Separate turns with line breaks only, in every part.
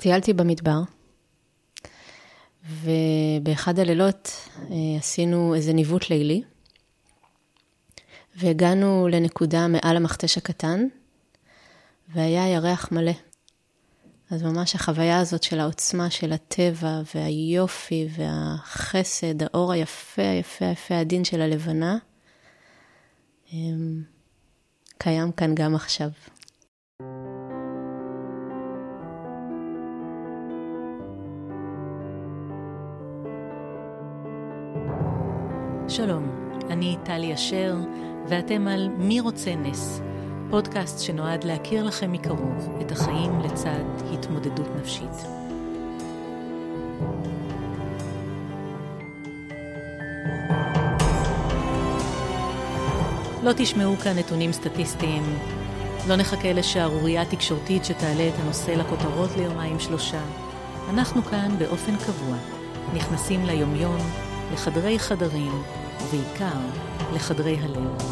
טיילתי במדבר, ובאחד הלילות עשינו איזה ניווט לילי, והגענו לנקודה מעל המכתש הקטן, והיה ירח מלא. אז ממש החוויה הזאת של העוצמה של הטבע, והיופי, והחסד, האור היפה, היפה, היפה, הדין של הלבנה, קיים כאן גם עכשיו.
שלום, אני טלי אשר, ואתם על מי רוצה נס, פודקאסט שנועד להכיר לכם מקרוב את החיים לצד התמודדות נפשית. לא תשמעו כאן נתונים סטטיסטיים, לא נחכה לשערורייה תקשורתית שתעלה את הנושא לכותרות ליומיים-שלושה. אנחנו כאן באופן קבוע, נכנסים ליומיום, לחדרי חדרים, ובעיקר לחדרי הלב.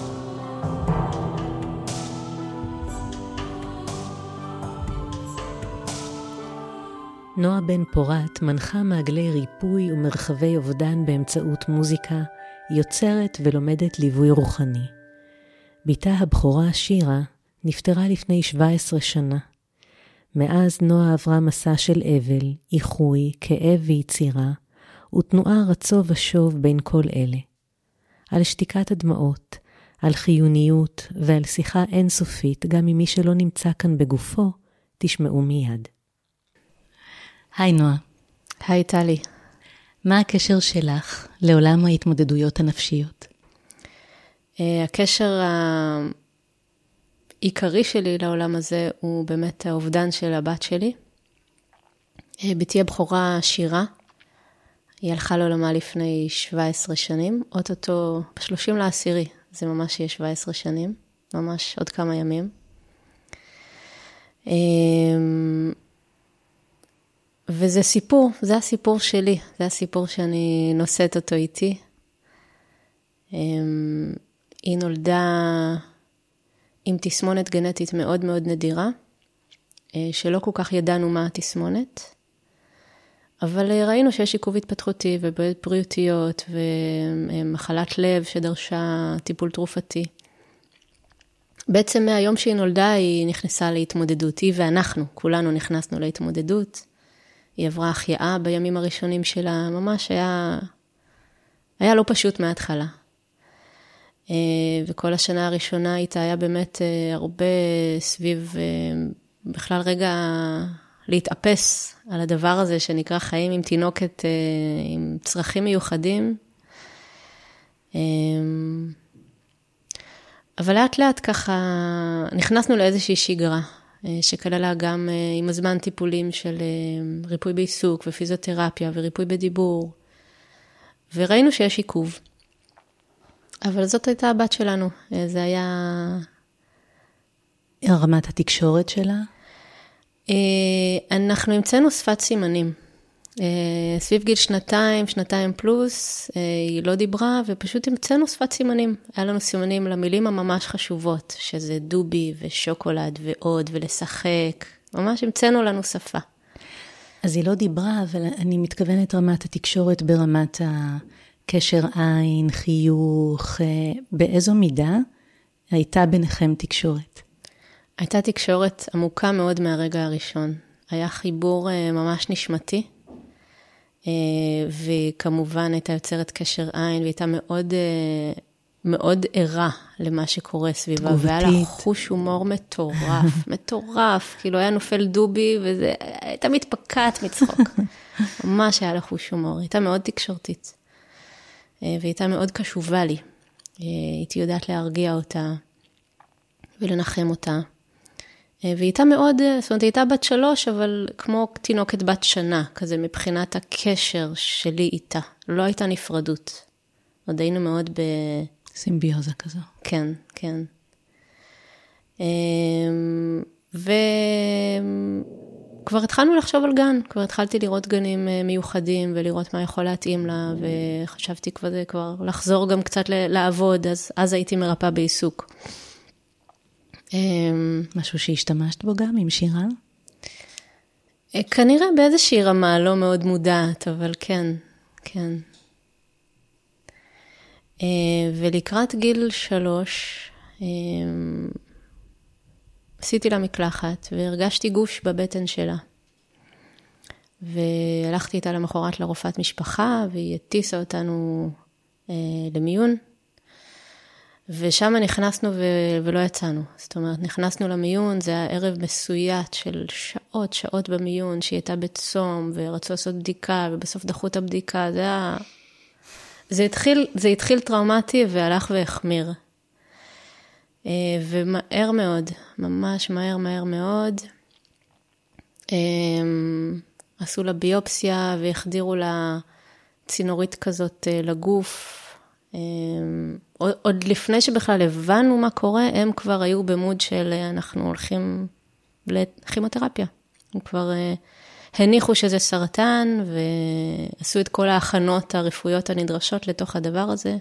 נועה בן פורת מנחה מעגלי ריפוי ומרחבי אובדן באמצעות מוזיקה, יוצרת ולומדת ליווי רוחני. ביתה הבכורה שירה נפטרה לפני 17 שנה. מאז נועה עברה מסע של אבל, איחוי, כאב ויצירה, ותנועה רצו ושוב בין כל אלה. על שתיקת הדמעות, על חיוניות ועל שיחה אינסופית, גם ממי שלא נמצא כאן בגופו, תשמעו מיד. היי נועה.
היי טלי.
מה הקשר שלך לעולם ההתמודדויות הנפשיות?
הקשר העיקרי שלי לעולם הזה הוא באמת האובדן של הבת שלי. בתי הבכורה שירה, היא הלכה לעולמה לפני 17 שנים, אוטוטו ב-30/10, זה ממש יהיה 17 שנים, ממש עוד כמה ימים. וזה סיפור, זה הסיפור שלי, זה הסיפור שאני נושאת אותו איתי. היא נולדה עם תסמונת גנטית מאוד מאוד נדירה, שלא כל כך ידענו מה התסמונת, אבל ראינו שיש עיכוב התפתחותי ובעיות בריאותיות ומחלת לב שדרשה טיפול תרופתי. בעצם מהיום שהיא נולדה היא נכנסה להתמודדות, היא ואנחנו, כולנו נכנסנו להתמודדות. היא עברה החייאה בימים הראשונים שלה, ממש היה לא פשוט מההתחלה. וכל השנה הראשונה איתה היה באמת הרבה סביב, בכלל רגע להתאפס על הדבר הזה שנקרא חיים עם תינוקת, עם צרכים מיוחדים. אבל לאט לאט ככה נכנסנו לאיזושהי שגרה, שכללה גם עם הזמן טיפולים של ריפוי בעיסוק ופיזיותרפיה וריפוי בדיבור, וראינו שיש עיכוב. אבל זאת הייתה הבת שלנו, זה היה...
רמת התקשורת שלה?
אנחנו המצאנו שפת סימנים. סביב גיל 2 פלוס, היא לא דיברה, ופשוט המצאנו שפת סימנים. היה לנו סימנים למילים הממש חשובות, שזה דובי ושוקולד ועוד ולשחק. ממש המצאנו לנו שפה.
אז היא לא דיברה, אבל אני מתכוונת רמת התקשורת ברמת הקשר עין, חיוך, באיזו מידה הייתה ביניכם תקשורת?
הייתה תקשורת עמוקה מאוד מהרגע הראשון. היה חיבור ממש נשמתי, וכמובן הייתה יוצרת קשר עין, והייתה מאוד, מאוד ערה למה שקורה סביבה. והיה לה חוש הומור מטורף, מטורף. כאילו היה נופל דובי, וזה הייתה מתפקעת מצחוק. ממש היה לה חוש הומור. הייתה מאוד תקשורתית. והייתה מאוד קשובה לי. הייתי יודעת להרגיע אותה, ולנחם אותה. והייתה מאוד, זאת אומרת, הייתה בת 3, אבל כמו תינוקת בת שנה, כזה מבחינת הקשר שלי איתה. לא הייתה נפרדות. עוד היינו מאוד
סימביוזה כזו.
כן, כן. וכבר התחלנו לחשוב על גן, כבר התחלתי לראות גנים מיוחדים, ולראות מה יכול להתאים לה, וחשבתי כבר לחזור גם קצת לעבוד, אז הייתי מרפאה בעיסוק.
משהו שהשתמשת בו גם עם שירה?
כנראה באיזושהי רמה לא מאוד מודעת, אבל כן, כן. ולקראת גיל 3, עשיתי לה מקלחת, והרגשתי גוש בבטן שלה. והלכתי איתה למחרת לרופאת משפחה, והיא הטיסה אותנו למיון. ושם נכנסנו ולא יצאנו. זאת אומרת, נכנסנו למיון, זה היה ערב מסוית של שעות במיון, שהיא הייתה בצום, ורצו לעשות בדיקה, ובסוף דחו את הבדיקה. זה התחיל טראומטי, והלך והחמיר. ומהר מאוד, ממש מהר מאוד, עשו לה ביופסיה, והחדירו לה צינורית כזאת לגוף, עוד לפני שבכלל הבנו מה קורה, הם כבר היו במוד של אנחנו הולכים לכימותרפיה. הם כבר הניחו שזה סרטן, ועשו את כל ההכנות הרפואיות הנדרשות לתוך הדבר הזה.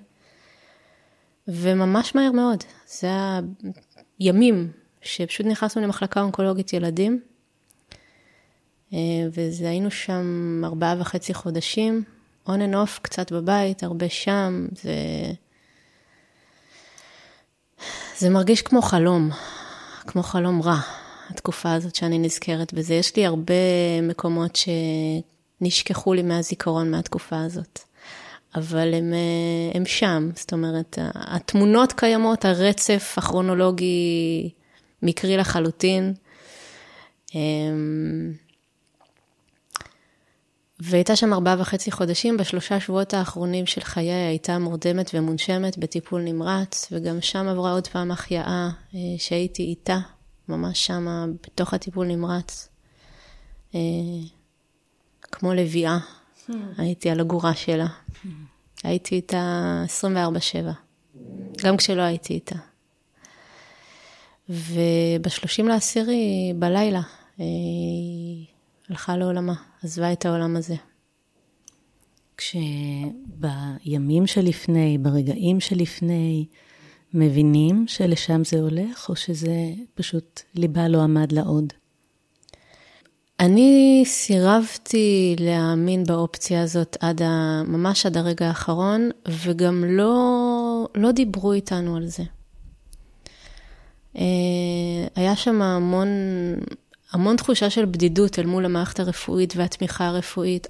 וממש מהר מאוד. זה הימים שפשוט נכנסנו למחלקה אונקולוגית ילדים, וזה היינו שם 4.5 חודשים, on and off, קצת בבית, הרבה שם, זה מרגיש כמו חלום רע, התקופה הזאת שאני נזכרת בזה. יש לי הרבה מקומות שנשכחו לי מהזיכרון מהתקופה הזאת, אבל הם שם, זאת אומרת, התמונות קיימות, הרצף הכרונולוגי מקרי לחלוטין, והייתה שם 4.5 חודשים, ב3 שבועות האחרונים של חיי הייתה מורדמת ומונשמת בטיפול נמרץ, וגם שם עברה עוד פעם החייאה שהייתי איתה, ממש שם בתוך הטיפול נמרץ, כמו לביאה, הייתי על הגורה שלה, הייתי איתה 24/7, גם כשלא הייתי איתה. וב30/10 בלילה, הלכה לעולמה, עזבה את העולם הזה.
כשבימים שלפני, ברגעים שלפני, מבינים שלשם זה הולך, או שזה פשוט ליבה לא עמד לעוד?
אני סירבתי להאמין באופציה הזאת ממש עד הרגע האחרון, וגם לא דיברו איתנו על זה. היה שם המון תחושה של בדידות אל מול המערכת הרפואית והתמיכה הרפואית,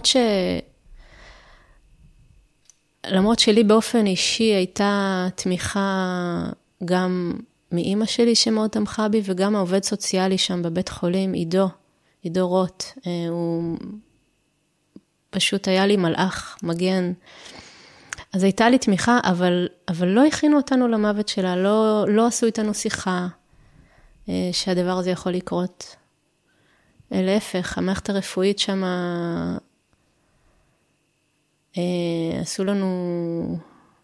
למרות שלי באופן אישי הייתה תמיכה גם מאמא שלי שמאוד תמכה בי, וגם העובד סוציאלי שם בבית חולים, עידו רוט, הוא פשוט היה לי מלאך, מגן. אז הייתה לי תמיכה, אבל לא הכינו אותנו למוות שלה, לא עשו איתנו שיחה, שהדבר הזה יכול לקרות. להפך, המערכת הרפואית שם עשו לנו,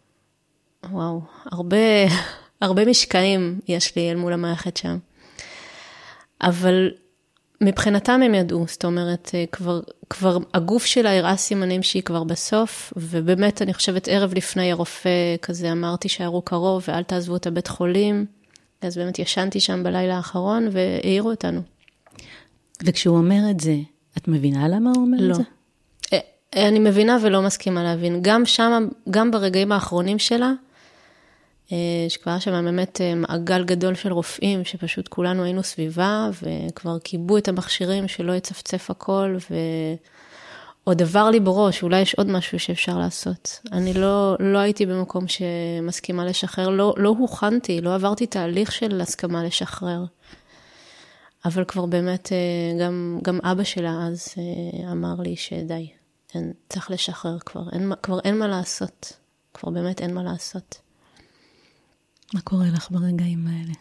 הרבה משקעים יש לי אל מול המערכת שם. אבל מבחינתם הם ידעו, זאת אומרת, כבר הגוף שלה הראה סימנים שהיא כבר בסוף, ובאמת אני חושבת ערב לפני הרופא כזה אמרתי שהראו קרוב ואל תעזבו את הבית חולים, אז באמת ישנתי שם בלילה האחרון והעירו אותנו.
וכשהוא אומר את זה, את מבינה למה הוא אומר את זה?
לא. אני מבינה ולא מסכימה להבין. גם שם, גם ברגעים האחרונים שלה, שכבר שם באמת מעגל גדול של רופאים, שפשוט כולנו היינו סביבה, וכבר קיבו את המכשירים שלא יצפצף הכל, ועוד עבר לי בראש, אולי יש עוד משהו שאפשר לעשות. אני לא הייתי במקום שמסכימה לשחרר, לא הוכנתי, לא עברתי תהליך של הסכמה לשחרר. אבל כבר באמת, גם אבא שלה אז אמר לי שדי, צריך לשחרר כבר אין מה לעשות, כבר באמת אין מה לעשות.
מה קורה לך ברגעים האלה?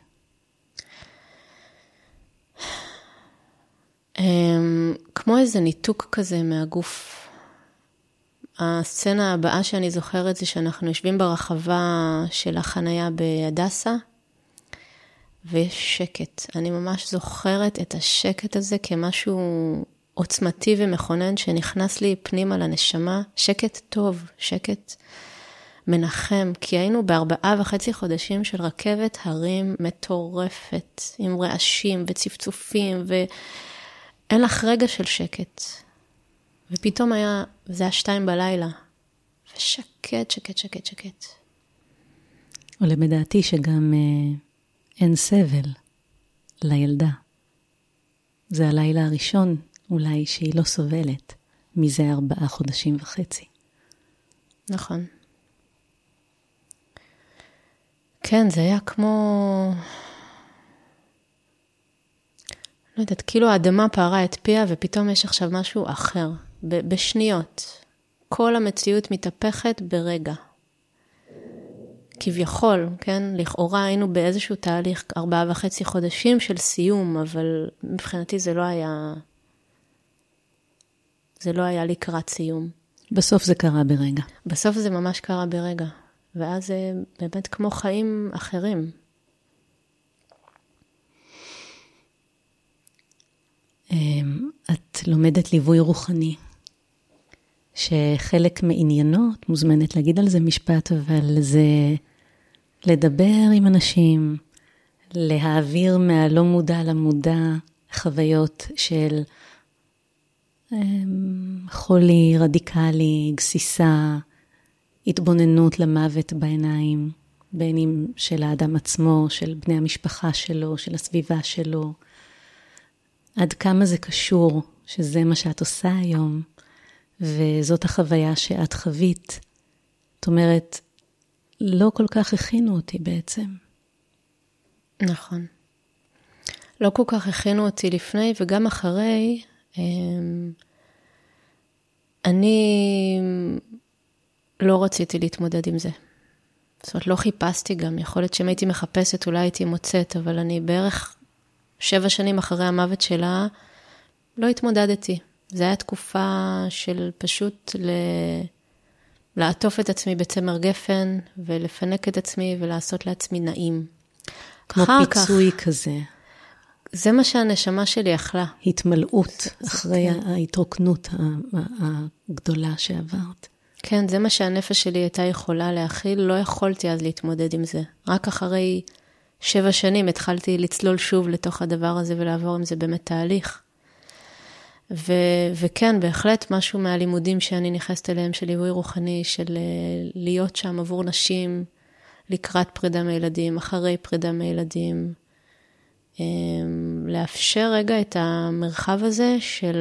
כמו איזה ניתוק כזה מהגוף. הסצנה הבאה שאני זוכרת זה שאנחנו יושבים ברחבה של החנייה בהדסה, ויש שקט. אני ממש זוכרת את השקט הזה כמשהו עוצמתי ומכונן שנכנס לי פנימה לנשמה. שקט טוב, שקט מנחם, כי היינו ב4.5 חודשים של רכבת הרים מטורפת, עם רעשים וצפצופים, אין לך רגע של שקט. ופתאום זה היה 2 בלילה. ושקט, שקט, שקט, שקט.
עולה בדעתי שגם אין סבל לילדה. זה הלילה הראשון, אולי, שהיא לא סובלת מזה 4.5 חודשים.
נכון. כן, זה היה כמו... לא יודעת, כאילו האדמה פערה את פיה, ופתאום יש עכשיו משהו אחר, בשניות. כל המציאות מתהפכת ברגע. כביכול, כן? לכאורה היינו באיזשהו תהליך 4.5 חודשים של סיום, אבל מבחינתי זה לא היה לקראת סיום.
בסוף זה קרה ברגע.
בסוף זה ממש קרה ברגע. ואז זה באמת כמו חיים אחרים.
את לומדת ליווי רוחני, שחלק מעניינו, את מוזמנת להגיד על זה משפט, אבל זה לדבר עם אנשים, להעביר מהלא מודע למודע חוויות של חולי, רדיקלי, גסיסה, התבוננות למוות בעיניים, בין אם של האדם עצמו, של בני המשפחה שלו, של הסביבה שלו. עד כמה זה קשור, שזה מה שאת עושה היום, וזאת החוויה שאת חווית. זאת אומרת, לא כל כך הכינו אותי בעצם.
נכון. לא כל כך הכינו אותי לפני וגם אחרי. אני לא רציתי להתמודד עם זה. זאת אומרת, לא חיפשתי גם. יכול להיות שאם הייתי מחפשת, אולי הייתי מוצאת, אבל אני בערך 7 שנים אחרי המוות שלה, לא התמודדתי. זו הייתה תקופה של פשוט לעטוף את עצמי בצמר גפן, ולפנק את עצמי ולעשות לעצמי נעים.
כמו פיצוי כזה.
זה מה שהנשמה שלי יכלה.
התמלאות אחרי ההתרוקנות הגדולה שעברת.
כן, זה מה שהנפש שלי הייתה יכולה להכיל. לא יכולתי אז להתמודד עם זה. רק אחרי 7 שנים התחלתי לצלול שוב לתוך הדבר הזה ולעבור עם זה באמת תהליך. וכן, בהחלט משהו מהלימודים שאני נכנסת אליהם של ליווי רוחני, של להיות שם עבור נשים לקראת פרידה מילדים, אחרי פרידה מילדים, לאפשר רגע את המרחב הזה של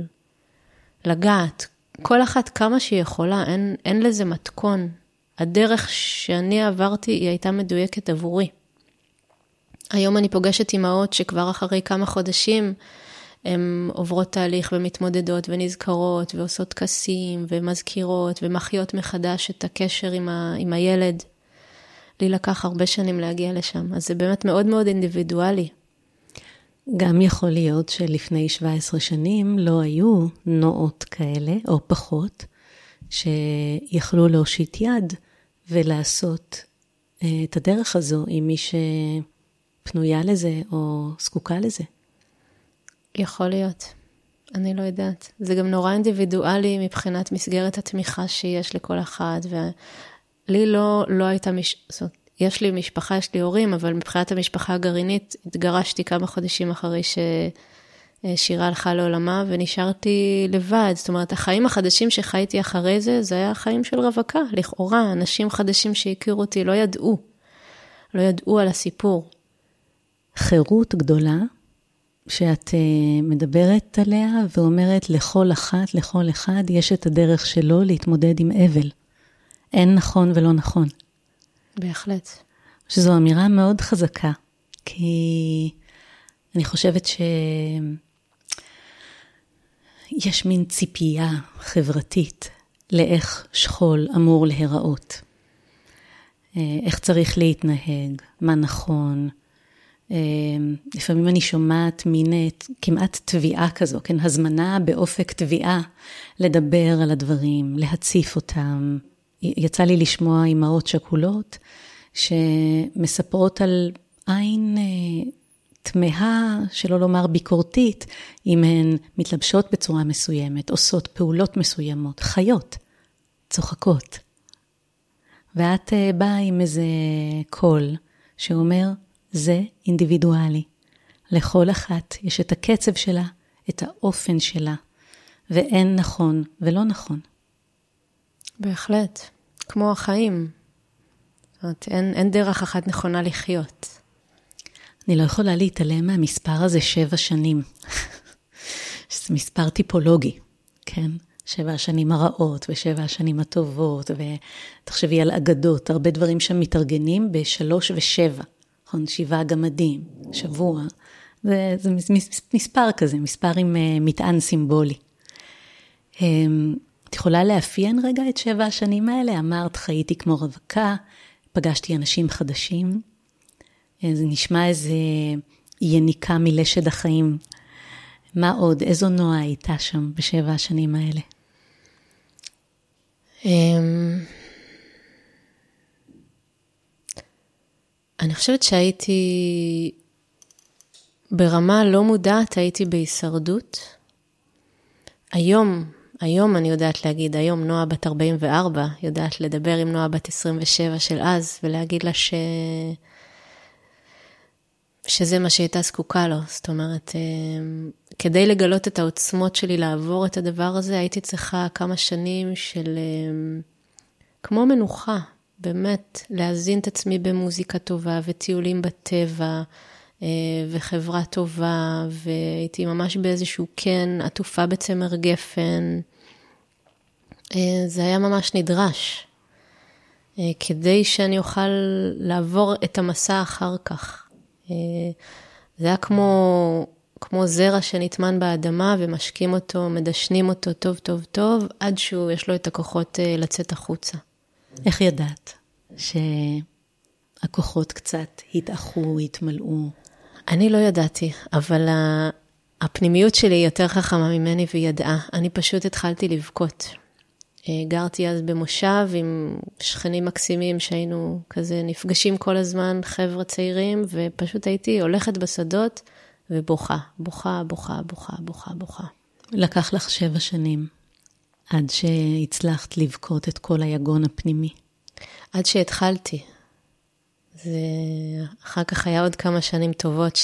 לגעת. כל אחת כמה שהיא יכולה, אין לזה מתכון. הדרך שאני עברתי היא הייתה מדויקת עבורי. היום אני פוגשת אימהות שכבר אחרי כמה חודשים הן עוברות תהליך ומתמודדות ונזכרות ועושות כסים ומזכירות ומחיות מחדש את הקשר עם הילד. לי לקח הרבה שנים להגיע לשם, אז זה באמת מאוד מאוד אינדיבידואלי.
גם יכול להיות שלפני 17 שנים לא היו נועות כאלה או פחות, שיכלו להושיט יד ולעשות את הדרך הזו עם מי שפנויה לזה או זקוקה לזה. יכול להיות.
אני לא יודעת. זה גם נורא אינדיבידואלי מבחינת מסגרת התמיכה שיש לכל אחד, ולי לא הייתה יש לי משפחה, יש לי הורים, אבל מבחינת המשפחה הגרעינית, התגרשתי כמה חודשים אחרי ששירה הלכה לעולמה, ונשארתי לבד. זאת אומרת, החיים החדשים שחייתי אחרי זה, זה היה חיים של רווקה, לכאורה. אנשים חדשים שהכירו אותי לא ידעו על הסיפור.
חירות גדולה, שאת מדברת עליה ואומרת לכל אחת, לכל אחד, יש את הדרך שלו להתמודד עם אבל. אין נכון ולא נכון.
בהחלט.
שזו אמירה מאוד חזקה, כי אני חושבת שיש מין ציפייה חברתית לאיך שכול אמור להיראות. איך צריך להתנהג, מה נכון. לפעמים אני שומעת מין כמעט תביעה כזו, כן? הזמנה באופק תביעה לדבר על הדברים, להציף אותם. יצא לי לשמוע אימהות שכולות שמספרות על עין תמהה, שלא לומר ביקורתית, אם הן מתלבשות בצורה מסוימת, עושות פעולות מסוימות, חיות, צוחקות. ואת באה עם איזה קול שאומר, זה אינדיבידואלי. לכל אחת יש את הקצב שלה, את האופן שלה, ואין נכון ולא נכון.
בהחלט, כמו החיים. זאת אומרת, אין דרך אחת נכונה לחיות.
אני לא יכולה להתעלם מהמספר הזה 7 שנים. שזה מספר טיפולוגי, כן? 7 השנים הרעות ו7 השנים הטובות, ותחשבי על אגדות, הרבה דברים שם מתארגנים ב3 ו7, נכון? 7 גמדים, שבוע. זה מספר כזה, מספר עם מטען סימבולי. את יכולה לאפיין רגע את 7 השנים האלה? אמרת, חייתי כמו רווקה, פגשתי אנשים חדשים, זה נשמע איזה יניקה מלשד החיים. מה עוד? איזו נועה הייתה שם ב7 השנים האלה?
אני חושבת שהייתי ברמה לא מודעת, הייתי בהישרדות. היום אני יודעת להגיד, היום נועה בת 44, יודעת לדבר עם נועה בת 27 של אז, ולהגיד לה שזה מה שהייתה זקוקה לו. זאת אומרת, כדי לגלות את העוצמות שלי לעבור את הדבר הזה, הייתי צריכה כמה שנים של כמו מנוחה, באמת, להזין את עצמי במוזיקה טובה, וטיולים בטבע, וחברה טובה, והייתי ממש באיזשהו עטופה בצמר גפן. זה היה ממש נדרש, כדי שאני אוכל לעבור את המסע אחר כך. זה היה כמו זרע שנטמן באדמה, ומשקים אותו, מדשנים אותו טוב טוב טוב, עד שהוא יש לו את הכוחות לצאת החוצה.
איך ידעת שהכוחות קצת התאחו, התמלאו?
אני לא ידעתי, אבל הפנימיות שלי יותר חכמה ממני וידעה. אני פשוט התחלתי לבכות. גרתי אז במושב עם שכנים מקסימים שהיינו כזה נפגשים כל הזמן, חבר'ה צעירים, ופשוט הייתי הולכת בשדות ובוכה, בוכה, בוכה, בוכה, בוכה, בוכה.
לקח לך 7 שנים עד שהצלחת לבכות את כל היגון הפנימי.
עד שהתחלתי. אחר כך היה עוד כמה שנים טובות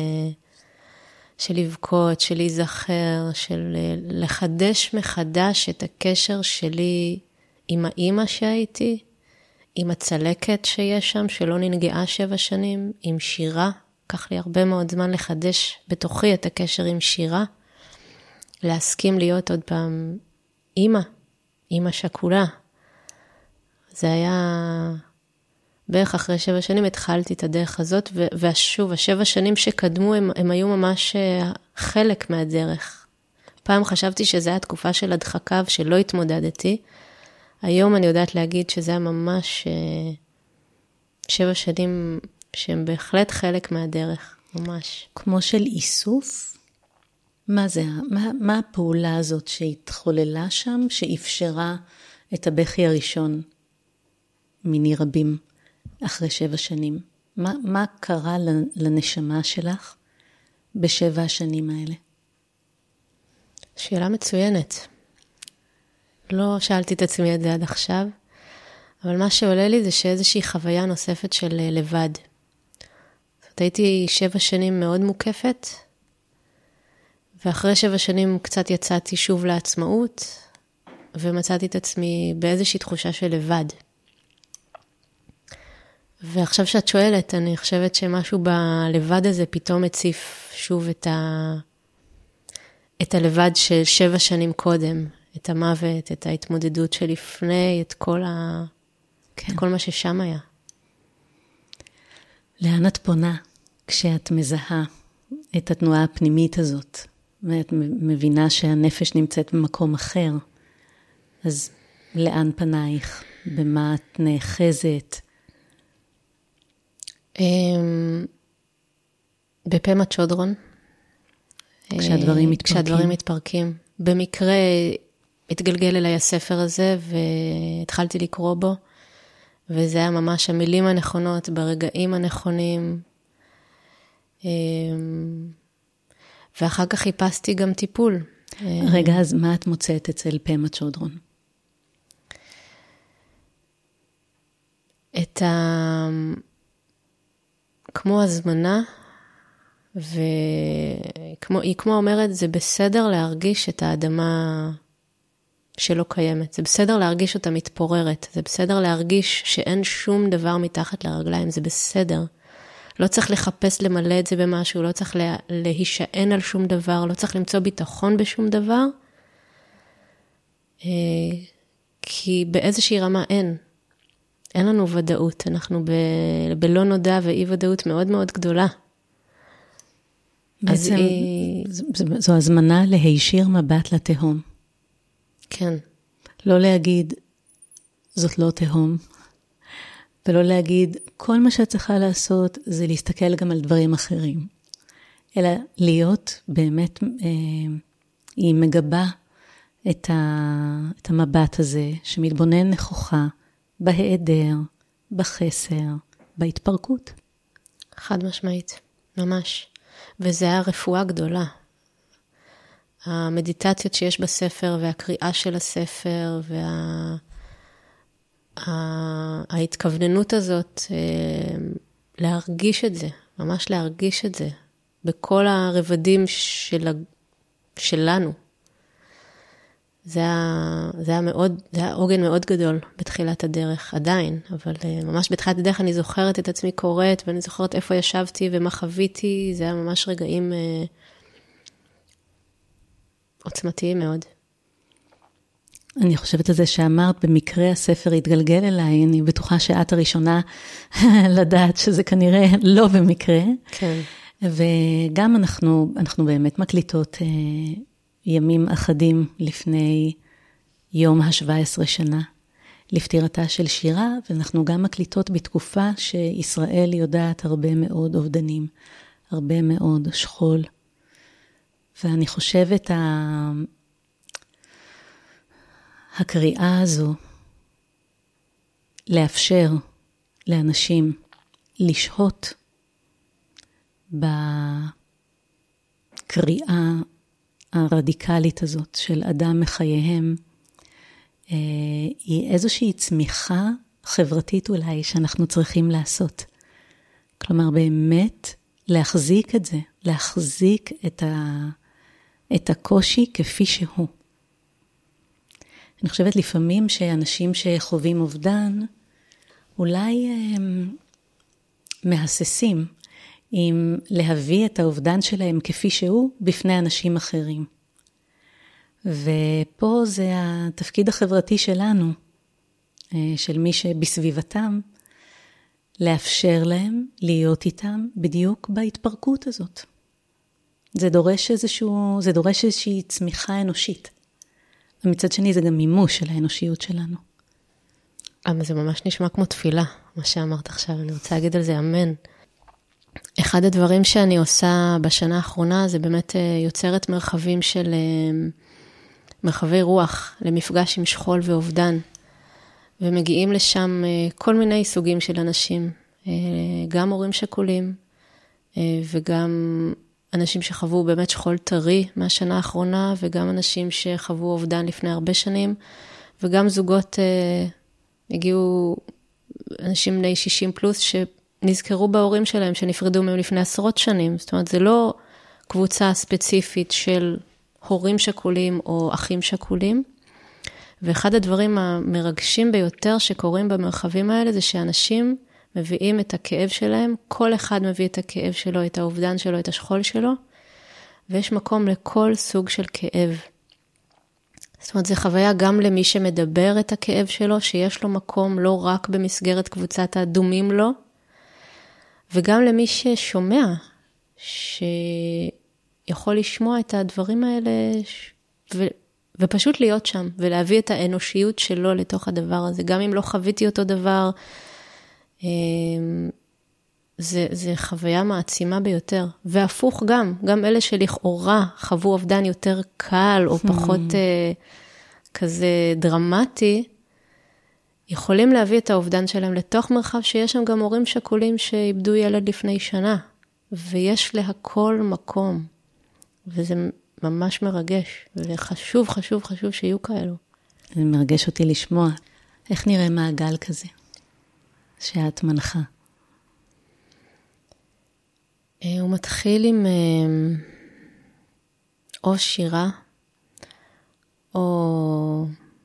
של לבכות, של להיזכר, של לחדש מחדש את הקשר שלי עם האמא שהייתי, עם הצלקת שיש שם, שלא ננגעה 7 שנים, עם שירה. לקח לי הרבה מאוד זמן לחדש בתוכי את הקשר עם שירה, להסכים להיות עוד פעם אמא שכולה. זה היה בערך אחרי 7 שנים התחלתי את הדרך הזאת, ושוב, 7 שנים שקדמו הם היו ממש חלק מהדרך. פעם חשבתי שזה היה תקופה של הדחקה ושלא התמודדתי. היום אני יודעת להגיד שזה היה ממש 7 שנים שהם בהחלט חלק מהדרך, ממש.
כמו של איסוף? מה זה? מה הפעולה הזאת שהתחוללה שם, שאפשרה את הבכי הראשון מיני רבים אחרי 7 שנים? מה קרה לנשמה שלך ב7 השנים האלה?
שאלה מצוינת. לא שאלתי את עצמי את זה עד עכשיו, אבל מה שעולה לי זה שאיזושהי חוויה נוספת של לבד. זאת הייתי 7 שנים מאוד מוקפת, ואחרי 7 שנים קצת יצאתי שוב לעצמאות, ומצאתי את עצמי באיזושהי תחושה של לבד. ועכשיו שאת שואלת, אני חושבת שמשהו בלבד הזה פתאום הציף שוב את הלבד של 7 שנים קודם, את המוות, את ההתמודדות שלפני, את כל מה ששם היה.
לאן את פונה כשאת מזהה את התנועה הפנימית הזאת, ואת מבינה שהנפש נמצאת במקום אחר? אז לאן פנייך? במה את נאחזת?
בפמה צ'ודרון. כשהדברים מתפרקים. במקרה התגלגל אליי הספר הזה, והתחלתי לקרוא בו, וזה היה ממש המילים הנכונות, ברגעים הנכונים. ואחר כך חיפשתי גם טיפול.
רגע, אז מה את מוצאת אצל פמה צ'ודרון?
כמו הזמנה והיא כמו אומרת, זה בסדר להרגיש את האדמה שלא קיימת, זה בסדר להרגיש אותה מתפוררת, זה בסדר להרגיש שאין שום דבר מתחת לרגליים, זה בסדר. לא צריך לחפש למלא את זה במשהו, לא צריך להישען על שום דבר, לא צריך למצוא ביטחון בשום דבר, כי באיזושהי רמה אין לנו ודאות, אנחנו בלא נודע ואי ודאות מאוד מאוד גדולה.
בעצם זו הזמנה להישיר מבט לתהום.
כן.
לא להגיד, זאת לא תהום, ולא להגיד, כל מה שאת צריכה לעשות זה להסתכל גם על דברים אחרים, אלא להיות באמת, היא מגבה את המבט הזה, שמתבונן נכוחה, בהיעדר, בחסר, בהתפרקות.
חד משמעית, ממש. וזה היה רפואה גדולה. המדיטציות שיש בספר, והקריאה של הספר, ההתכווננות הזאת, להרגיש את זה, ממש להרגיש את זה, בכל הרבדים שלנו. זה היה עוגן מאוד גדול בתחילת הדרך, עדיין, אבל ממש בתחילת הדרך אני זוכרת את עצמי קוראת, ואני זוכרת איפה ישבתי ומה חוויתי, זה היה ממש רגעים עוצמתיים מאוד.
אני חושבת על זה שאמרת, במקרה הספר התגלגל אליי, אני בטוחה שאת הראשונה לדעת שזה כנראה לא במקרה.
כן.
וגם אנחנו באמת מקליטות ימים אחדים לפני יום ה-17 שנה, לפטירתה של שירה, ואנחנו גם מקליטות בתקופה שישראל יודעת הרבה מאוד אובדנים, הרבה מאוד שכול. ואני חושבת הקריאה הזו, לאפשר לאנשים לשהות בקריאה הרדיקלית הזאת של אדם מחייהם, היא איזושהי צמיחה חברתית אולי שאנחנו צריכים לעשות. כלומר, באמת להחזיק את זה, להחזיק את הקושי כפי שהוא. אני חושבת לפעמים שאנשים שחווים אובדן, אולי מהססים עם להביא את האובדן שלהם כפי שהוא בפני אנשים אחרים. ופה זה התפקיד החברתי שלנו, של מי שבסביבתם, לאפשר להם להיות איתם בדיוק בהתפרקות הזאת. זה דורש איזושהי צמיחה אנושית. ומצד שני זה גם מימוש של האנושיות שלנו.
אבל זה ממש נשמע כמו תפילה, מה שאמרת עכשיו, אני רוצה להגיד על זה אמן. אחד הדברים שאני עושה בשנה האחרונה, זה באמת יוצרת מרחבים של מרחבי רוח, למפגש עם שכול ואובדן, ומגיעים לשם כל מיני סוגים של אנשים, גם הורים שכולים, וגם אנשים שחוו באמת שכול טרי מהשנה האחרונה, וגם אנשים שחוו אובדן לפני הרבה שנים, וגם זוגות, הגיעו אנשים בני 60 פלוס, שנזכרו בהורים שלהם, שנפרדו מהם לפני עשרות שנים. זאת אומרת, זה לא קבוצה ספציפית של הורים שכולים או אחים שכולים. ואחד הדברים המרגשים ביותר שקורים במרחבים האלה, זה שאנשים מביאים את הכאב שלהם, כל אחד מביא את הכאב שלו, את האובדן שלו, את השכול שלו, ויש מקום לכל סוג של כאב. זאת אומרת, זו חוויה גם למי שמדבר את הכאב שלו, שיש לו מקום לא רק במסגרת קבוצת הדומים לו, וגם למי ששומע, שיכול לשמוע את הדברים האלה, ופשוט להיות שם, ולהביא את האנושיות שלו לתוך הדבר הזה. גם אם לא חוויתי אותו דבר, זה חוויה מעצימה ביותר. והפוך גם אלה שלכאורה חוו אובדן יותר קל, או פחות כזה דרמטי, יכולים להביא את האובדן שלהם לתוך מרחב, שיש שם גם הורים שכולים שאיבדו ילד לפני שנה, ויש להכל מקום, וזה ממש מרגש, וחשוב, חשוב, חשוב שיהיו כאלו.
זה מרגש אותי לשמוע. איך נראה מעגל כזה, שאת מנחה?
הוא מתחיל עם או שירה, או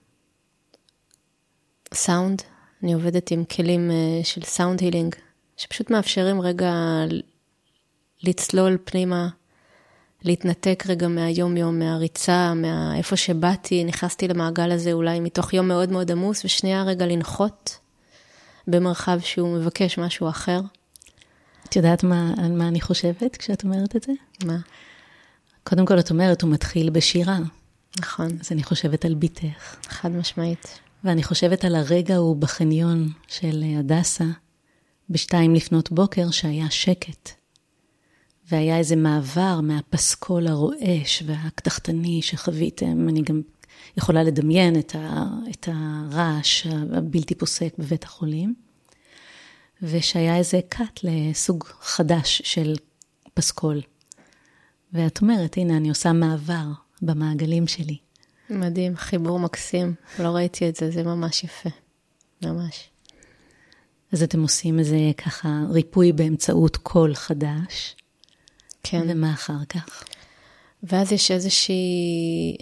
סאונד. אני עובדת עם כלים של סאונד הילינג, שפשוט מאפשרים רגע לצלול פנימה, להתנתק רגע מהיום-יום, מהריצה, מאיפה שבאתי, נכנסתי למעגל הזה אולי מתוך יום מאוד מאוד עמוס, ושנייה רגע לנחות במרחב שהוא מבקש משהו אחר.
את יודעת על מה אני חושבת כשאת אומרת את זה?
מה?
קודם כל את אומרת, הוא מתחיל בשירה.
נכון.
אז אני חושבת על ביתך.
חד משמעית.
ואני חושבת על הרגע הוא בחניון של הדסה, 2:00 לפנות בוקר, שהיה שקט. והיה איזה מעבר מהפסקול הרועש והקטחתני שחוויתם. אני גם יכולה לדמיין את הרעש הבלתי פוסק בבית החולים. ושהיה איזה קאט לסוג חדש של פסקול. ואת אומרת, הנה, אני עושה מעבר במעגלים שלי.
מדהים, חיבור מקסים. לא ראיתי את זה, זה ממש יפה. ממש.
אז אתם עושים איזה ככה ריפוי באמצעות קול חדש.
כן.
ומה אחר כך?
ואז יש איזושהי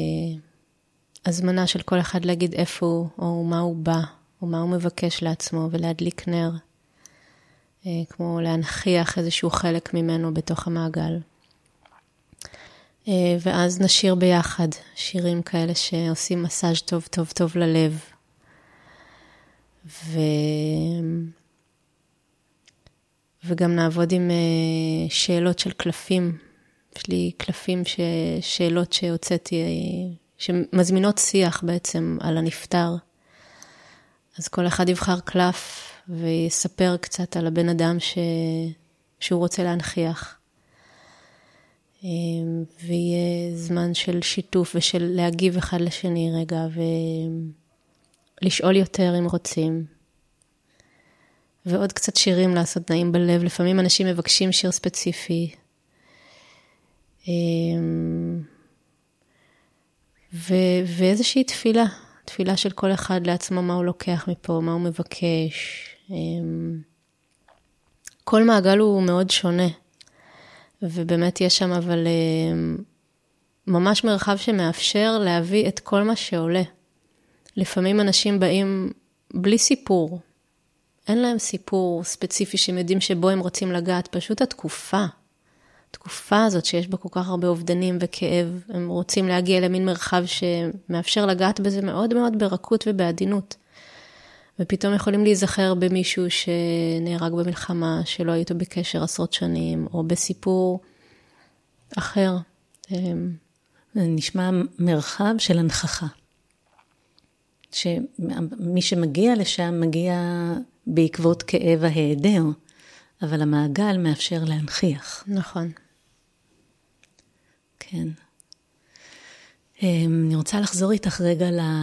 הזמנה של כל אחד להגיד איפה הוא, או מה הוא בא, או מה הוא מבקש לעצמו, ולהדליק נר. כמו להנחיח איזשהו חלק ממנו בתוך המעגל. ואז נשיר ביחד, שירים כאלה שעושים מסאז' טוב טוב טוב ללב. וגם נעבוד עם שאלות של קלפים. יש לי קלפים שאלות שהוצאתי, שמזמינות שיח בעצם על הנפטר. אז כל אחד יבחר קלף ויספר קצת על הבן אדם שהוא רוצה להנחיח. ויהיה זמן של שיתוף ושל להגיב אחד לשני רגע, ולשאול יותר אם רוצים. ועוד קצת שירים לעשות נעים בלב. לפעמים אנשים מבקשים שיר ספציפי. ואיזושהי תפילה של כל אחד לעצמו, מה הוא לוקח מפה, מה הוא מבקש. כל מעגל הוא מאוד שונה. ובאמת יש שם אבל ממש מרחב שמאפשר להביא את כל מה שעולה. לפעמים אנשים באים בלי סיפור. אין להם סיפור ספציפי שהם יודעים שבו הם רוצים לגעת. פשוט התקופה הזאת שיש בה כל כך הרבה אובדנים וכאב, הם רוצים להגיע למין מרחב שמאפשר לגעת בזה מאוד מאוד ברכות ובעדינות. ופתאום יכולים להיזכר במישהו שנהרג במלחמה, שלא היית בקשר עשרות שנים, או בסיפור אחר.
נשמע מרחב של הנכחה. שמי שמגיע לשם מגיע בעקבות כאב ההיעדר, אבל המעגל מאפשר להנכיח.
נכון.
כן. אני רוצה לחזור איתך רגע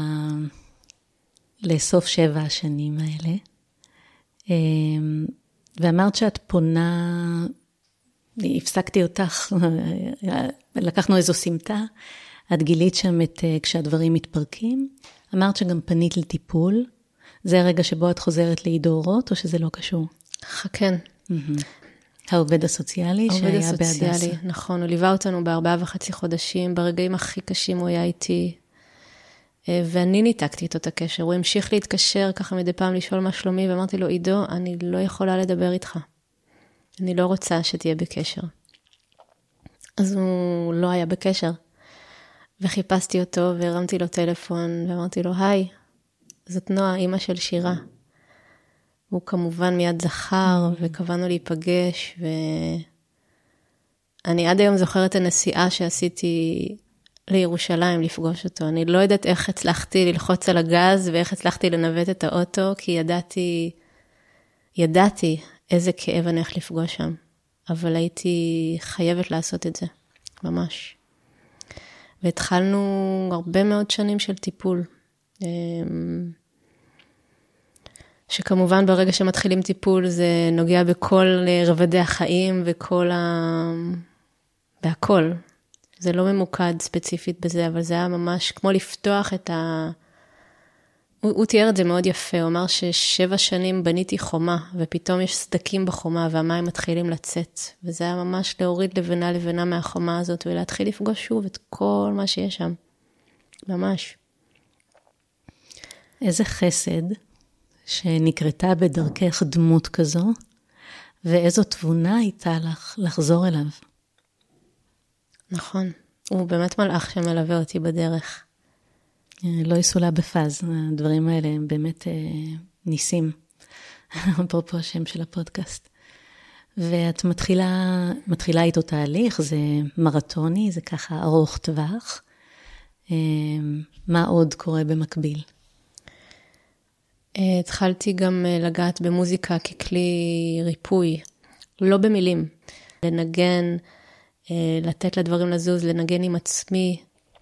לסוף 7 השנים האלה. ואמרת שאת פונה, הפסקתי אותך, לקחנו איזו סמטה, את גילית שם כשהדברים מתפרקים, אמרת שגם פנית לטיפול, זה הרגע שבו את חוזרת לעידו אורות, או שזה לא קשור?
כן.
העובד הסוציאלי שהיה בהדסה. העובד הסוציאלי,
נכון, הוא ליווה אותנו ב4.5 חודשים, ברגעים הכי קשים הוא היה איתי, ואני ניתקתי איתו את הקשר, הוא המשיך להתקשר ככה מדי פעם לשאול מה שלומי, ואמרתי לו, עידו, אני לא יכולה לדבר איתך, אני לא רוצה שתהיה בקשר. אז הוא לא היה בקשר, וחיפשתי אותו, והרמתי לו טלפון, ואמרתי לו, היי, זאת נועה, אמא של שירה. הוא כמובן מיד זכר, וקבענו להיפגש, ואני עד היום זוכרת הנסיעה שעשיתי לירושלים לפגוש אותו. אני לא יודעת איך הצלחתי ללחוץ על הגז, ואיך הצלחתי לנווט את האוטו, כי ידעתי איזה כאב אני הולך לפגוש שם. אבל הייתי חייבת לעשות את זה, ממש. והתחלנו הרבה מאוד שנים של טיפול. שכמובן ברגע שמתחילים טיפול זה נוגע בכל רבדי החיים בהכל. זה לא ממוקד ספציפית בזה, אבל זה היה ממש כמו לפתוח את הוא תיאר את זה מאוד יפה, הוא אמר ש7 שנים בניתי חומה, ופתאום יש סדקים בחומה, והמים מתחילים לצאת, וזה היה ממש להוריד לבנה מהחומה הזאת, ולהתחיל לפגוש שוב את כל מה שיש שם. ממש.
איזה חסד שנקרתה בדרכך דמות כזו, ואיזו תבונה הייתה לך לחזור אליו.
נכון, הוא באמת מלאך שמלווה אותי בדרך.
לא יסולה בפז, הדברים האלה הם באמת ניסים, אפרופו השם של הפודקאסט. ואת מתחילה איתו תהליך, זה מרתוני, זה ככה ארוך טווח. מה עוד קורה במקביל?
התחלתי גם לגעת במוזיקה ככלי ריפוי, לא במילים, לנגן, לתת לדברים לזוז, לנגן עם עצמי,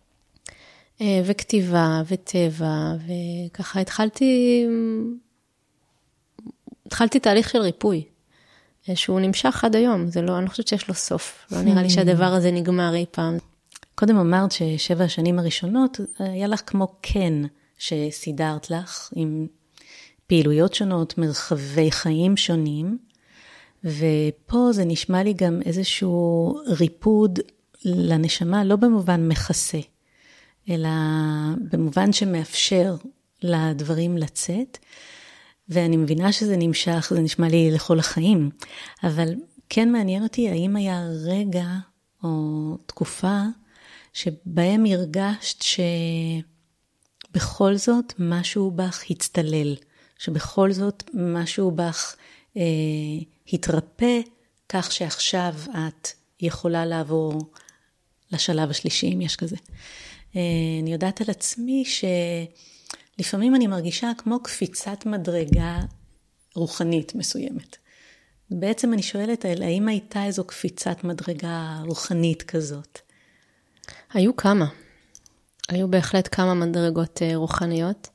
וכתיבה וטבע, וככה התחלתי תהליך של ריפוי, שהוא נמשך עד היום, אני לא חושבת שיש לו סוף, לא נראה לי שהדבר הזה נגמר אי פעם.
קודם אמרת ש7 השנים הראשונות, היה לך כמו כן שסידרת לך, עם פעילויות שונות, מרחבי חיים שונים, ופה זה נשמע לי גם איזשהו ריפוד לנשמה, לא במובן מכסה, אלא במובן שמאפשר לדברים לצאת, ואני מבינה שזה נמשך, זה נשמע לי לכל החיים, אבל כן מעניין אותי, האם היה רגע או תקופה, שבהם הרגשת שבכל זאת משהו בך הצטלל, שבכל זאת משהו בך התרפא, כך שעכשיו את יכולה לעבור לשלב השלישי, אם יש כזה. אני יודעת על עצמי שלפעמים אני מרגישה כמו קפיצת מדרגה רוחנית מסוימת. בעצם אני שואלת, האם הייתה איזו קפיצת מדרגה רוחנית כזאת?
היו בהחלט כמה מדרגות רוחניות.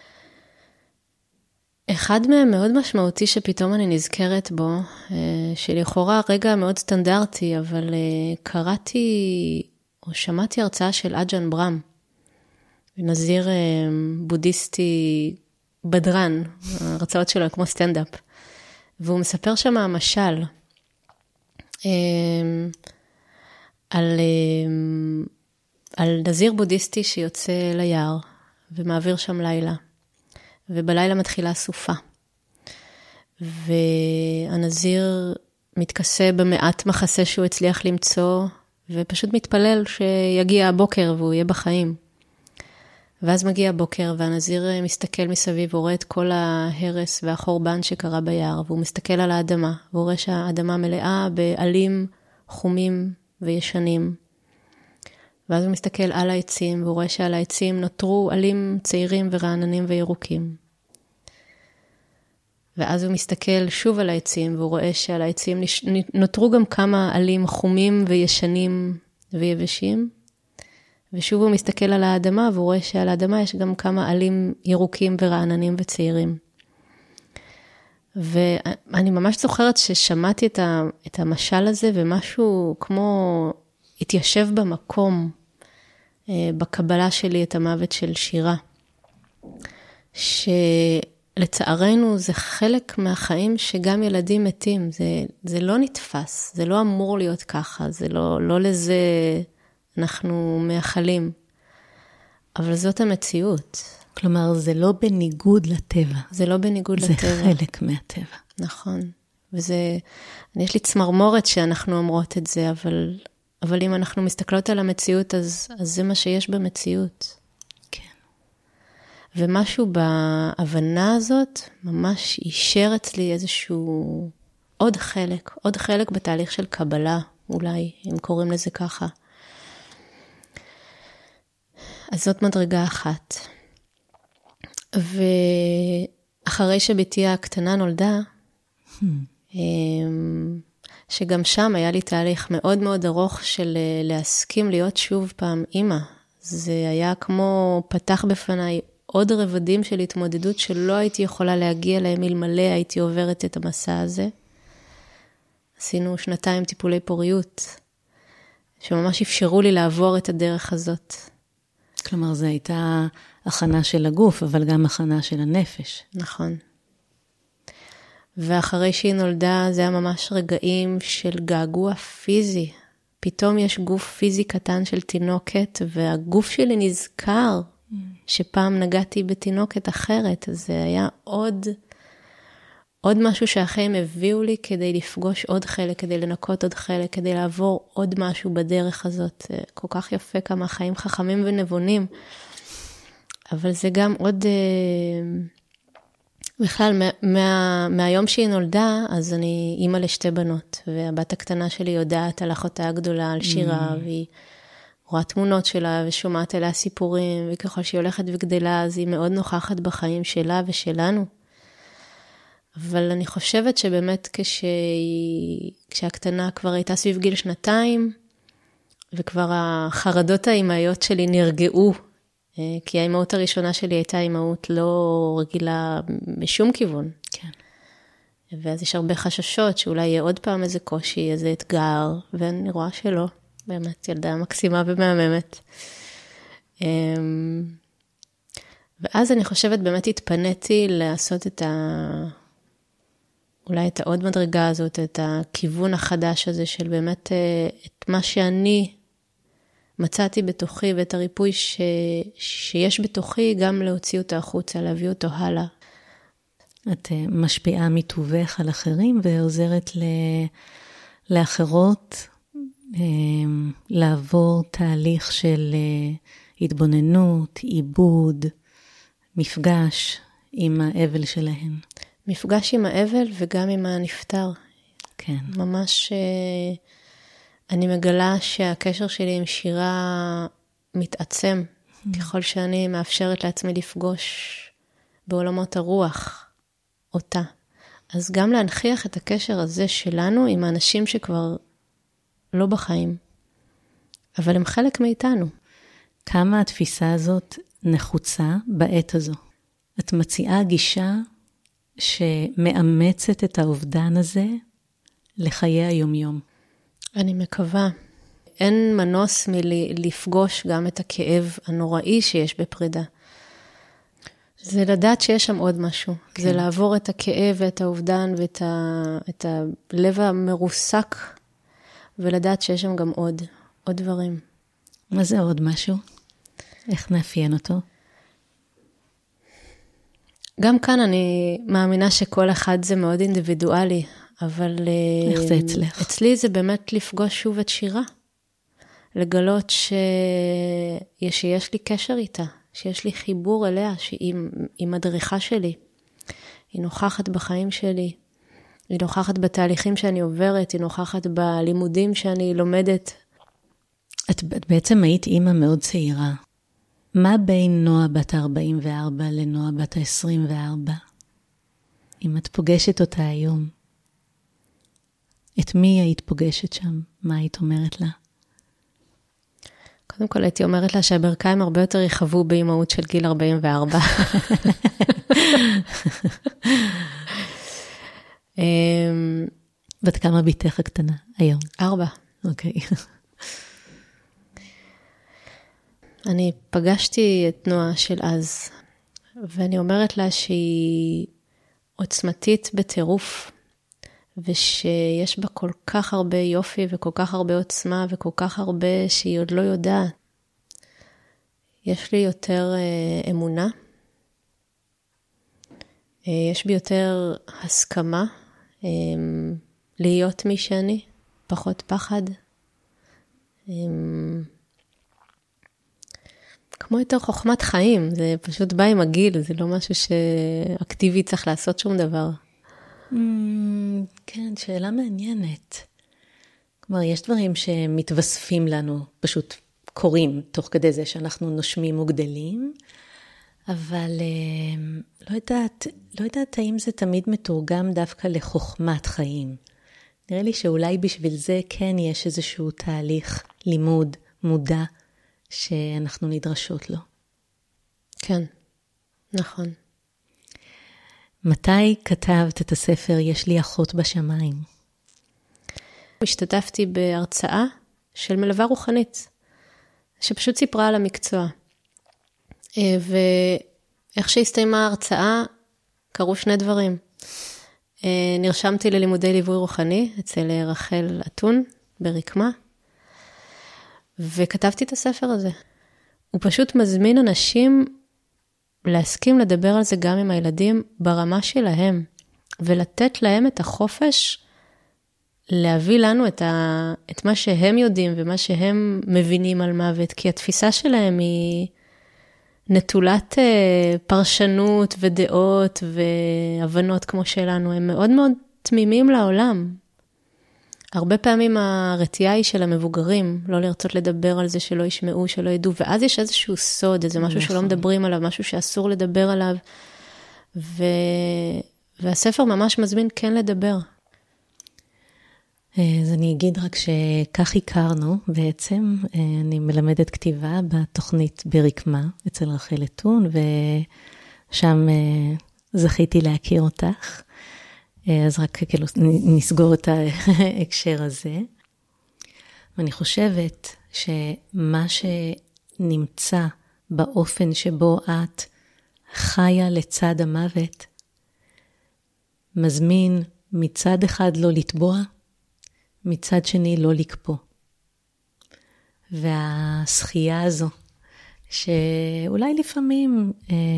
אחד מהם מאוד משמעותי שפתאום אני נזכרת בו, שלכאורה רגע מאוד סטנדרטי, אבל קראתי או שמעתי הרצאה של אג'ן ברם, נזיר בודהיסטי בדרן, הרצאות שלו כמו סטנדאפ, והוא מספר שם המשל על נזיר בודהיסטי שיוצא ליער ומעביר שם לילה, ובלילה מתחילה סופה. והנזיר מתכסה במעט מחסה שהוא הצליח למצוא, ופשוט מתפלל שיגיע הבוקר והוא יהיה בחיים. ואז מגיע הבוקר, והנזיר מסתכל מסביב, ורואה את כל ההרס והחורבן שקרה ביער, והוא מסתכל על האדמה, והוא רואה שהאדמה מלאה בעלים חומים וישנים. ואז הוא מסתכל על העצים, והוא רואה שעל העצים נותרו עלים צעירים ורעננים וירוקים. ואז הוא מסתכל שוב על העצים, והוא רואה שעל העצים נותרו גם כמה עלים חומים וישנים ויבשים. ושוב הוא מסתכל על האדמה, והוא רואה שעל האדמה יש גם כמה עלים ירוקים ורעננים וצעירים. ואני ממש זוכרת ששמעתי את המשל הזה, ומשהו כמו התיישב במקום, בקבלה שלי את המוות של שירה. שלצערנו זה חלק מהחיים שגם ילדים מתים, זה לא נתפס, זה לא אמור להיות ככה, זה לא לזה אנחנו מייחלים, אבל זאת המציאות.
כלומר, זה לא בניגוד לטבע.
זה לא בניגוד
זה
לטבע.
זה חלק מהטבע.
נכון. יש לי צמרמורת שאנחנו אומרות את זה, אבל אם אנחנו מסתכלות על המציאות, אז זה מה שיש במציאות.
כן.
ומשהו בהבנה הזאת, ממש אישר אצלי איזשהו עוד חלק בתהליך של קבלה, אולי, אם קוראים לזה ככה. אז זאת מדרגה אחת. ואחרי שביתי הקטנה נולדה, שגם שם היה לי תהליך מאוד מאוד ארוך של להסכים להיות שוב פעם אימא. זה היה כמו פתח בפניי עוד רבדים של התמודדות שלא הייתי יכולה להגיע להם אלמלא הייתי עוברת את המסע הזה. עשינו 2 טיפולי פוריות, שממש אפשרו לי לעבור את הדרך הזאת.
כלומר, זו הייתה הכנה של הגוף, אבל גם הכנה של הנפש.
נכון. ואחרי שהיא נולדה, זה היה ממש רגעים של געגוע פיזי. פתאום יש גוף פיזי קטן של תינוקת, והגוף שלי נזכר שפעם נגעתי בתינוקת אחרת. אז זה היה עוד משהו שהחיים הביאו לי כדי לפגוש עוד חלק, כדי לנקות עוד חלק, כדי לעבור עוד משהו בדרך הזאת. כל כך יפה כמה החיים חכמים ונבונים. אבל זה גם עוד... בכלל, מהיום שהיא נולדה, אז אני אימא לשתי בנות, והבת הקטנה שלי יודעת על אחותה הגדולה, על שירה, והיא רואה תמונות שלה, ושומעת עליה סיפורים, וככל שהיא הולכת וגדלה, אז היא מאוד נוכחת בחיים שלה ושלנו. אבל אני חושבת שבאמת כשהקטנה כבר הייתה סביב גיל 2, וכבר החרדות האימהיות שלי נרגעו, כי האימהות הראשונה שלי הייתה אימהות לא רגילה בשום כיוון.
כן.
ואז יש הרבה חששות שאולי יהיה עוד פעם איזה קושי, איזה אתגר, ואני רואה שלא. באמת, ילדה מקסימה ומהממת. ואז אני חושבת, באמת התפניתי לעשות אולי את העוד מדרגה הזאת, את הכיוון החדש הזה של באמת את מה שאני מצאתי בתוכי ואת הריפוי שיש בתוכי, גם להוציא אותו החוצה, להביא אותו הלאה.
את משפיעה מטובך על אחרים ועוזרת לאחרות לעבור תהליך של התבוננות, עיבוד, מפגש עם האבל שלהן.
מפגש עם האבל וגם עם הנפטר.
כן.
ממש אני מגלה שהקשר שלי עם שירה מתעצם, ככל שאני מאפשרת לעצמי לפגוש בעולמות הרוח אותה. אז גם להנכיח את הקשר הזה שלנו עם האנשים שכבר לא בחיים, אבל הם חלק מאיתנו.
כמה התפיסה הזאת נחוצה בעת הזו? את מציעה גישה שמאמצת את האובדן הזה לחיי היומיום.
אני מקווה. אין מנוס מלפגוש גם את הכאב הנוראי שיש בפרידה. זה לדעת שיש שם עוד משהו. כן. זה לעבור את הכאב ואת האובדן ואת הלב המרוסק, ולדעת שיש שם גם עוד דברים.
מה זה עוד משהו? איך נאפיין אותו?
גם כאן אני מאמינה שכל אחד זה מאוד אינדיבידואלי, אבל
איך זה אצלך?
אצלי זה באמת לפגוש שוב את שירה. לגלות שיש לי קשר איתה, שיש לי חיבור אליה, שהיא מדריכה שלי. היא נוכחת בחיים שלי, היא נוכחת בתהליכים שאני עוברת, היא נוכחת בלימודים שאני לומדת.
את בעצם היית אימא מאוד צעירה. מה בין נועה בת 44 לנועה בת 24? אם את פוגשת אותה היום, את מי היית פוגשת שם? מה היית אומרת לה?
קודם כל הייתי אומרת לה שהברכיים הרבה יותר יחוו באימהות של גיל 44.
בת כמה ביתך הקטנה היום?
4.
אוקיי.
אני פגשתי את נועה של אז, ואני אומרת לה שהיא עוצמתית בטירוף, ושיש בה כל כך הרבה יופי וכל כך הרבה עוצמה וכל כך הרבה שהיא עוד לא יודעת. יש לי יותר אמונה, יש בי יותר הסכמה להיות מי שאני, פחות פחד. כמו יותר חוכמת חיים, זה פשוט בא עם הגיל, זה לא משהו שאקטיבי צריך לעשות שום דבר.
כן, שאלה מעניינת. כלומר, יש דברים שמתווספים לנו, פשוט קורים תוך כדי זה שאנחנו נושמים וגדלים, אבל לא יודעת האם זה תמיד מתורגם דווקא לחוכמת חיים. נראה לי שאולי בשביל זה כן יש איזשהו תהליך לימוד מודע שאנחנו נדרשות לו.
כן, נכון.
מתי כתבת את הספר יש לי אחות בשמיים?
השתתפתי בהרצאה של מלווה רוחנית, שפשוט סיפרה על המקצוע. ואיך שהסתיימה ההרצאה, קרו שני דברים. נרשמתי ללימודי ליווי רוחני אצל רחל אתון ברקמה, וכתבתי את הספר הזה. הוא פשוט מזמין אנשים להסכים לדבר על זה גם עם הילדים ברמה שלהם, ולתת להם את החופש להביא לנו את מה שהם יודעים ומה שהם מבינים על מוות, כי התפיסה שלהם היא נטולת פרשנות ודעות והבנות כמו שלנו, הם מאוד מאוד תמימים לעולם. הרבה פעמים הרתיעה היא של המבוגרים, לא לרצות לדבר על זה שלא ישמעו, שלא ידעו, ואז יש איזשהו סוד, איזה משהו שלא מדברים עליו, משהו שאסור לדבר עליו, והספר ממש מזמין כן לדבר.
אז אני אגיד רק שכך הכרנו בעצם, אני מלמדת כתיבה בתוכנית ברקמה אצל רחל אתון, ושם זכיתי להכיר אותך, אז רק כאילו נסגור את ההקשר הזה. ואני חושבת שמה שנמצא באופן שבו את חיה לצד המוות, מזמין מצד אחד לא לטבוע, מצד שני לא לקפוא. והשחייה הזו, שאולי לפעמים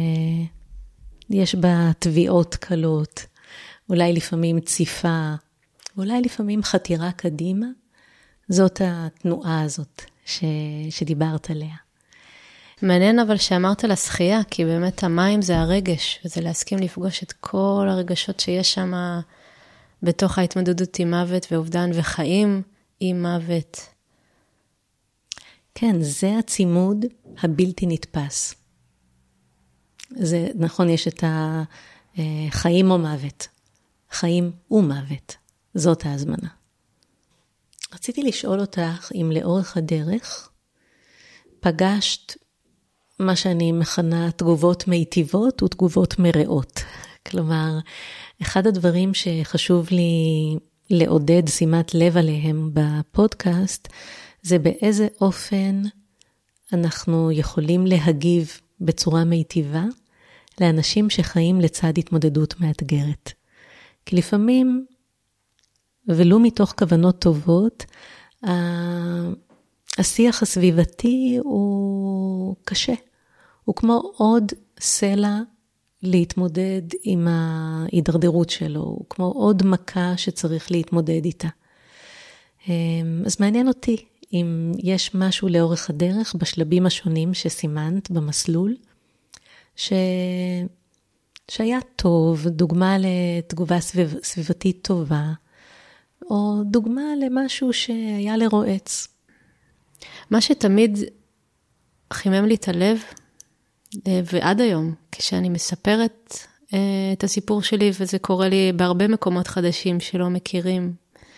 יש בה טביעות קלות, אולי לפעמים ציפה, אולי לפעמים חתירה קדימה, זאת התנועה הזאת שדיברת עליה.
מעניין אבל שאמרת לשחייה, כי באמת המים זה הרגש, וזה להסכים לפגוש את כל הרגשות שיש שם בתוך ההתמודדות עם מוות ואובדן וחיים עם מוות.
כן, זה הצימוד הבלתי נתפס. זה נכון, יש את החיים או מוות. חיים ומוות. זאת ההזמנה. רציתי לשאול אותך אם לאורך הדרך פגשת מה שאני מכנה תגובות מיטיבות ותגובות מרעות. כלומר, אחד הדברים שחשוב לי לעודד שימת לב עליהם בפודקאסט, זה באיזה אופן אנחנו יכולים להגיב בצורה מיטיבה לאנשים שחיים לצד התמודדות מאתגרת. כי לפעמים, ולו מתוך כוונות טובות, השיח הסביבתי הוא קשה. הוא כמו עוד סלע להתמודד עם ההידרדרות שלו, הוא כמו עוד מכה שצריך להתמודד איתה. אז מעניין אותי אם יש משהו לאורך הדרך בשלבים השונים שסימנת במסלול, שהיה טוב, דוגמה לתגובה סביבתית טובה, או דוגמה למשהו שהיה לרועץ.
מה שתמיד חימם לי את הלב, ועד היום, כשאני מספרת את הסיפור שלי, וזה קורה לי בהרבה מקומות חדשים שלא מכירים,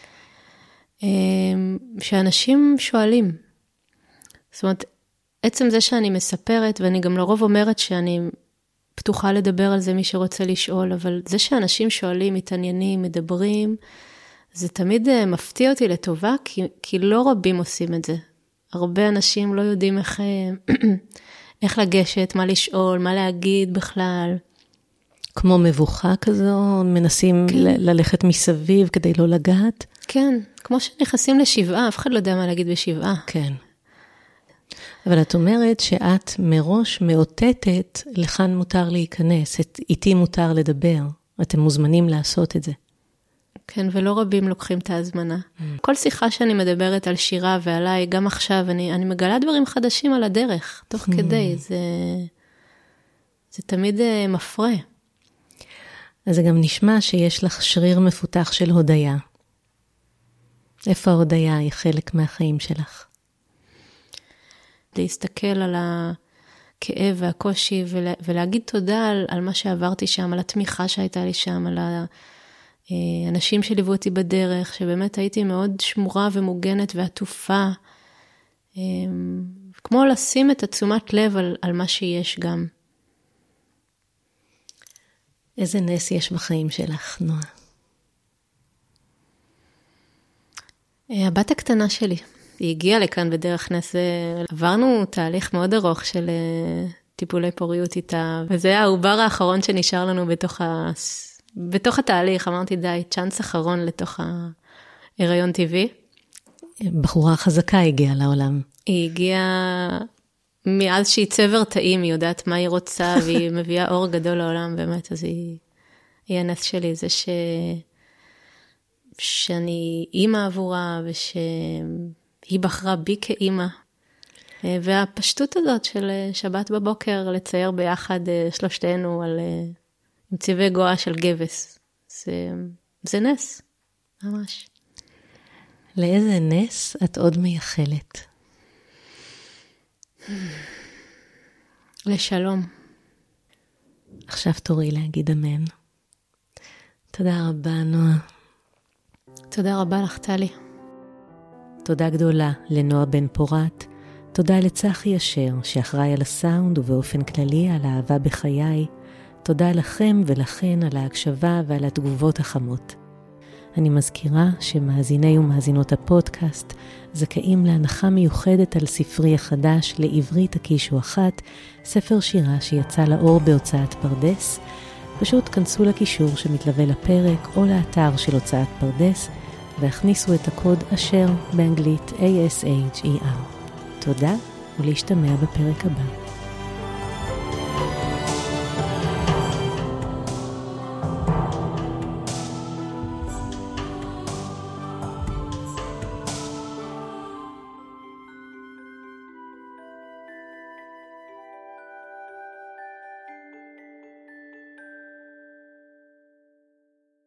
שאנשים שואלים. זאת אומרת, עצם זה שאני מספרת, ואני גם לרוב אומרת שאני פתוחה לדבר על זה מי שרוצה לשאול, אבל זה שאנשים שואלים, מתעניינים, מדברים, זה תמיד מפתיע אותי לטובה, כי לא רבים עושים את זה. הרבה אנשים לא יודעים איך לגשת, מה לשאול, מה להגיד בכלל.
כמו מבוכה כזו, מנסים ללכת מסביב כדי לא לגעת?
כן, כמו שנכנסים לשבעה, אף אחד לא יודע מה להגיד בשבעה.
כן. אבל את אומרת שאת מראש מאותתת, לכאן מותר להיכנס, איתי מותר לדבר. אתם מוזמנים לעשות את זה.
כן, ולא רבים לוקחים את ההזמנה. כל שיחה שאני מדברת על שירה ועליי, גם עכשיו, אני מגלה דברים חדשים על הדרך, תוך כדי, זה תמיד מפרה.
אז זה גם נשמע שיש לך שריר מפותח של הודיה. איפה ההודיה היא חלק מהחיים שלך?
להסתכל על הכאב והקושי, ולהגיד תודה על מה שעברתי שם, על התמיכה שהייתה לי שם, על אנשים שליוו אותי בדרך, שבאמת הייתי מאוד שמורה ומוגנת ועטופה, כמו לשים את תשומת לב על מה שיש גם.
איזה נס יש בחיים שלך, נועה?
הבת הקטנה שלי, היא הגיעה לכאן בדרך נס, עברנו תהליך מאוד ארוך של טיפולי פוריות איתה, וזה היה העובר האחרון שנשאר לנו בתוך התהליך. אמרתי, די, צ'אנס אחרון לתוך ההיריון טבעי.
בחורה חזקה הגיעה לעולם.
היא הגיעה מאז שהיא צבר טעים, היא יודעת מה היא רוצה, והיא מביאה אור גדול לעולם, באמת, אז היא הנס שלי, זה שאני אימא עבורה, ושהיא בחרה בי כאימא, והפשטות הזאת של שבת בבוקר, לצייר ביחד שלושתנו עם צבעי גואה של גבס, זה נס, ממש.
לאיזה נס את עוד מייחלת?
לשלום.
עכשיו תורי להגיד אמן. תודה רבה, נועה.
תודה רבה לך, טלי.
תודה גדולה לנועה בן פורת. תודה לצחי אשר, שאחראי על הסאונד ובאופן כללי על האהבה בחיי. תודה לכם ולכן על ההקשבה ועל התגובות החמות. אני מזכירה שמאזיני ומאזינות הפודקאסט זכאים להנחה מיוחדת על ספרי החדש לעברית הקישו אחת, ספר שירה שיצא לאור בהוצאת פרדס. פשוט כנסו לקישור שמתלווה לפרק או לאתר של הוצאת פרדס והכניסו את הקוד אשר באנגלית ASHER. תודה ולהשתמע בפרק הבא.